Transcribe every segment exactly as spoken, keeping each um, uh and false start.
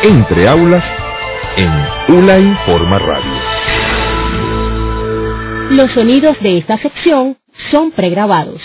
Entre aulas en ULA Informa Radio. Los sonidos de esta sección son pregrabados.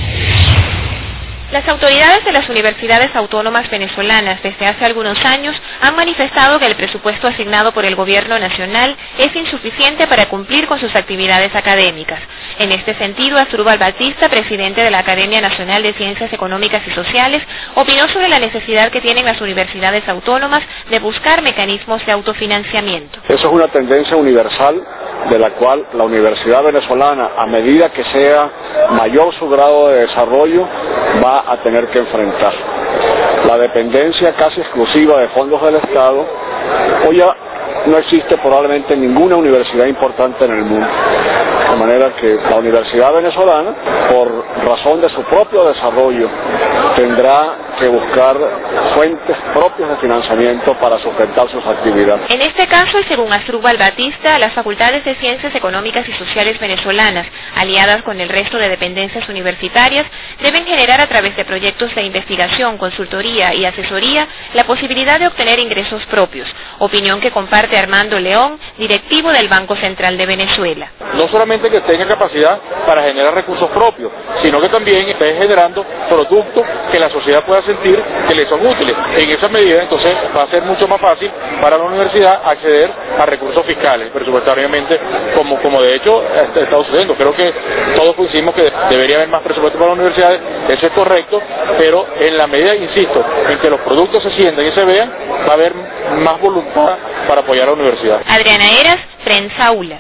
Las autoridades de las universidades autónomas venezolanas desde hace algunos años han manifestado que el presupuesto asignado por el gobierno nacional es insuficiente para cumplir con sus actividades académicas. En este sentido, Asdrúbal Batista, presidente de la Academia Nacional de Ciencias Económicas y Sociales, opinó sobre la necesidad que tienen las universidades autónomas de buscar mecanismos de autofinanciamiento. Eso es una tendencia universal de la cual la universidad venezolana, a medida que sea mayor su grado de desarrollo, va a tener que enfrentar. La dependencia casi exclusiva de fondos del Estado hoy ya no existe probablemente ninguna universidad importante en el mundo. De manera que la universidad venezolana, por razón de su propio desarrollo, tendrá que buscar fuentes propias de financiamiento para sustentar sus actividades. En este caso, y según Asdrúbal Batista, las facultades de Ciencias Económicas y Sociales venezolanas, aliadas con el resto de dependencias universitarias, deben generar a través de proyectos de investigación, consultoría y asesoría la posibilidad de obtener ingresos propios, opinión que comparte Armando León, directivo del Banco Central de Venezuela. No solamente que tenga capacidad para generar recursos propios, sino que también esté generando productos que la sociedad pueda sentir que le son útiles. En esa medida, entonces, va a ser mucho más fácil para la universidad acceder a recursos fiscales, presupuestariamente, como, como de hecho está sucediendo. Creo que todos coincidimos que debería haber más presupuesto para las universidades, eso es correcto, pero en la medida, insisto, en que los productos se sientan y se vean, va a haber más voluntad para apoyar a la universidad. Adriana Eras, Prensa ULA.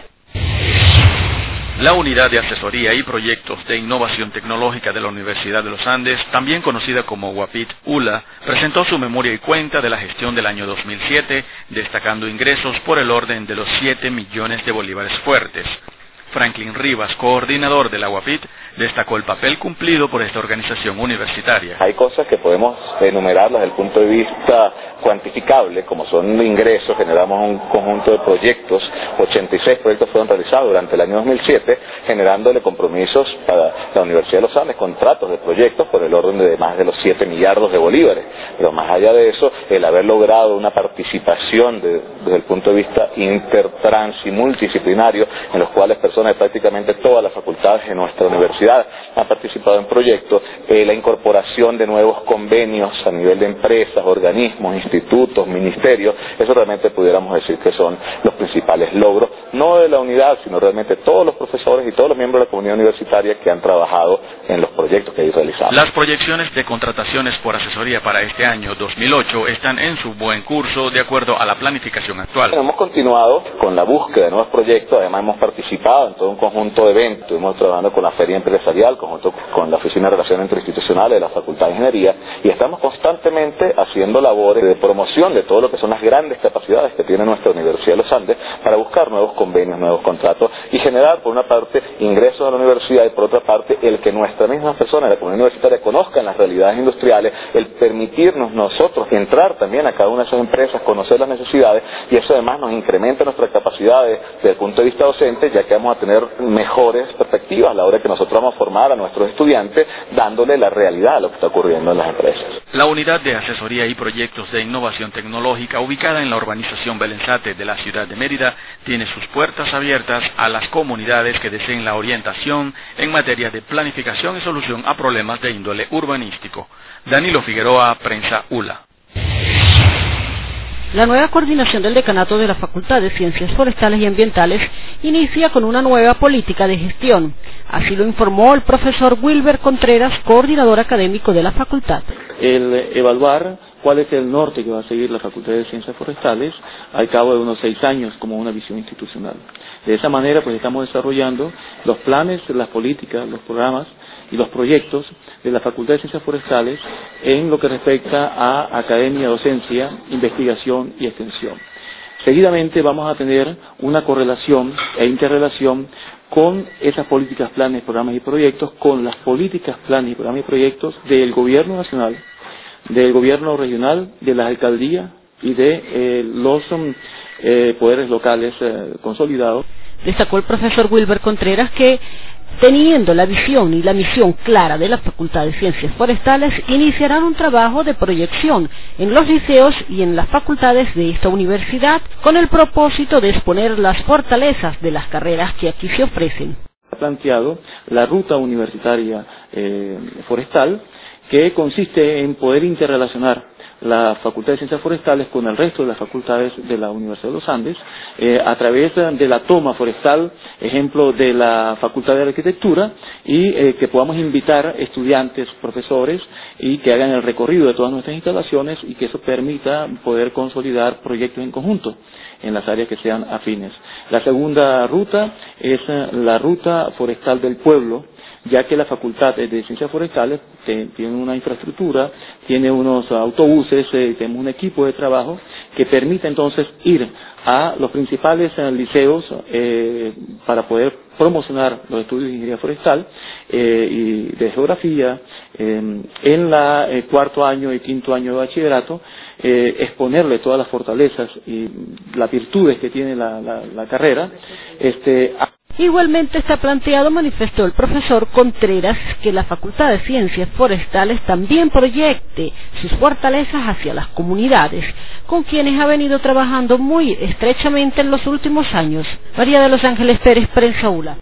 La Unidad de Asesoría y Proyectos de Innovación Tecnológica de la Universidad de los Andes, también conocida como UAPIT ULA, presentó su memoria y cuenta de la gestión del año dos mil siete, destacando ingresos por el orden de los siete millones de bolívares fuertes. Franklin Rivas, coordinador de la UAPIT, destacó el papel cumplido por esta organización universitaria. Hay cosas que podemos enumerarlas desde el punto de vista cuantificable, como son ingresos. Generamos un conjunto de proyectos, ochenta y seis proyectos fueron realizados durante el año dos mil siete, generándole compromisos para la Universidad de los Andes, contratos de proyectos por el orden de más de los siete millardos de bolívares. Pero más allá de eso, el haber logrado una participación de, desde el punto de vista intertrans y multidisciplinario, en los cuales personas de prácticamente todas las facultades de nuestra universidad han participado en proyectos, eh, la incorporación de nuevos convenios a nivel de empresas, organismos, institutos, ministerios, eso realmente pudiéramos decir que son los principales logros, no de la unidad, sino realmente todos los profesores y todos los miembros de la comunidad universitaria que han trabajado en los proyectos que hay realizados. Las proyecciones de contrataciones por asesoría para este año dos mil ocho están en su buen curso de acuerdo a la planificación actual. Hemos continuado con la búsqueda de nuevos proyectos, además hemos participado en todo un conjunto de eventos, estuvimos trabajando con la Feria Empresarial, junto con la Oficina de Relaciones Interinstitucionales de la Facultad de Ingeniería, y estamos constantemente haciendo labores de promoción de todo lo que son las grandes capacidades que tiene nuestra Universidad de los Andes para buscar nuevos convenios, nuevos contratos y generar, por una parte, ingresos a la universidad y por otra parte, el que nuestras mismas personas de la comunidad universitaria conozcan las realidades industriales, el permitirnos nosotros entrar también a cada una de esas empresas, conocer las necesidades, y eso además nos incrementa nuestras capacidades desde el punto de vista docente, ya que vamos a tener mejores perspectivas a la hora que nosotros vamos a formar a nuestros estudiantes, dándole la realidad a lo que está ocurriendo en las empresas. La Unidad de Asesoría y Proyectos de Innovación Tecnológica, ubicada en la urbanización Belenzate de la ciudad de Mérida, tiene sus puertas abiertas a las comunidades que deseen la orientación en materia de planificación y solución a problemas de índole urbanístico. Danilo Figueroa, Prensa ULA. La nueva coordinación del Decanato de la Facultad de Ciencias Forestales y Ambientales inicia con una nueva política de gestión. Así lo informó el profesor Wilber Contreras, coordinador académico de la facultad. El evaluar cuál es el norte que va a seguir la Facultad de Ciencias Forestales al cabo de unos seis años como una visión institucional. De esa manera, pues estamos desarrollando los planes, las políticas, los programas y los proyectos de la Facultad de Ciencias Forestales en lo que respecta a academia, docencia, investigación y extensión. Seguidamente vamos a tener una correlación e interrelación con esas políticas, planes, programas y proyectos, con las políticas, planes y programas y proyectos del Gobierno Nacional, del Gobierno Regional, de las alcaldías y de eh, los eh, poderes locales eh, consolidados. Destacó el profesor Wilber Contreras que Teniendo la visión y la misión clara de la Facultad de Ciencias Forestales, iniciarán un trabajo de proyección en los liceos y en las facultades de esta universidad con el propósito de exponer las fortalezas de las carreras que aquí se ofrecen. Ha planteado la ruta universitaria eh, forestal, que consiste en poder interrelacionar la Facultad de Ciencias Forestales con el resto de las facultades de la Universidad de los Andes, eh, a través de la toma forestal, ejemplo de la Facultad de Arquitectura, y eh, que podamos invitar estudiantes, profesores, y que hagan el recorrido de todas nuestras instalaciones, y que eso permita poder consolidar proyectos en conjunto en las áreas que sean afines. La segunda ruta es la ruta forestal del pueblo, ya que la Facultad de Ciencias Forestales tiene una infraestructura, tiene unos autobuses, eh, tenemos un equipo de trabajo que permite entonces ir a los principales eh, liceos eh, para poder promocionar los estudios de ingeniería forestal eh, y de geografía eh, en la eh, cuarto año y quinto año de bachillerato, eh, exponerle todas las fortalezas y las virtudes que tiene la, la, la carrera. Este, a Igualmente está planteado, manifestó el profesor Contreras, que la Facultad de Ciencias Forestales también proyecte sus fortalezas hacia las comunidades, con quienes ha venido trabajando muy estrechamente en los últimos años. María de los Ángeles Pérez, Prensa ULA.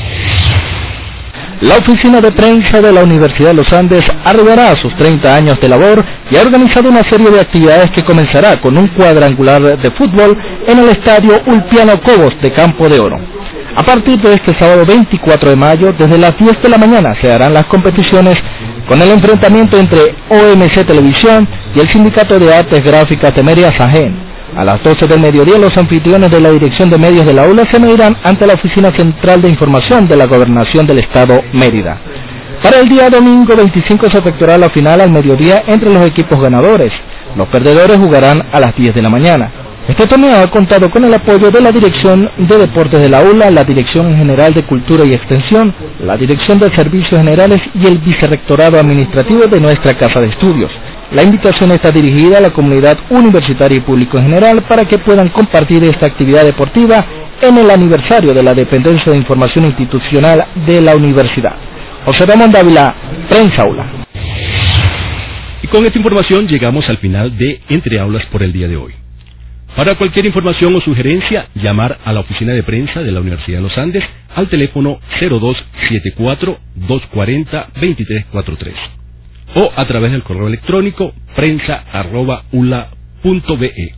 La oficina de prensa de la Universidad de los Andes arribará a sus treinta años de labor y ha organizado una serie de actividades que comenzará con un cuadrangular de fútbol en el estadio Ulpiano Cobos de Campo de Oro. A partir de este sábado veinticuatro de mayo, desde las diez de la mañana se harán las competiciones con el enfrentamiento entre O M C Televisión y el Sindicato de Artes Gráficas de Mérida SAGEN. A las doce del mediodía, los anfitriones de la Dirección de Medios de la ULA se medirán ante la Oficina Central de Información de la Gobernación del Estado Mérida. Para el día domingo veinticinco se efectuará la final al mediodía entre los equipos ganadores. Los perdedores jugarán a las diez de la mañana. Este torneo ha contado con el apoyo de la Dirección de Deportes de la ULA, la Dirección General de Cultura y Extensión, la Dirección de Servicios Generales y el Vicerrectorado Administrativo de nuestra Casa de Estudios. La invitación está dirigida a la comunidad universitaria y público en general para que puedan compartir esta actividad deportiva en el aniversario de la Dependencia de Información Institucional de la Universidad. José Ramón Dávila, Prensa ULA. Y con esta información llegamos al final de Entre Aulas por el día de hoy. Para cualquier información o sugerencia, llamar a la oficina de prensa de la Universidad de los Andes al teléfono cero dos siete cuatro, dos cuatro cero, dos tres cuatro tres o a través del correo electrónico prensa arroba ula punto be.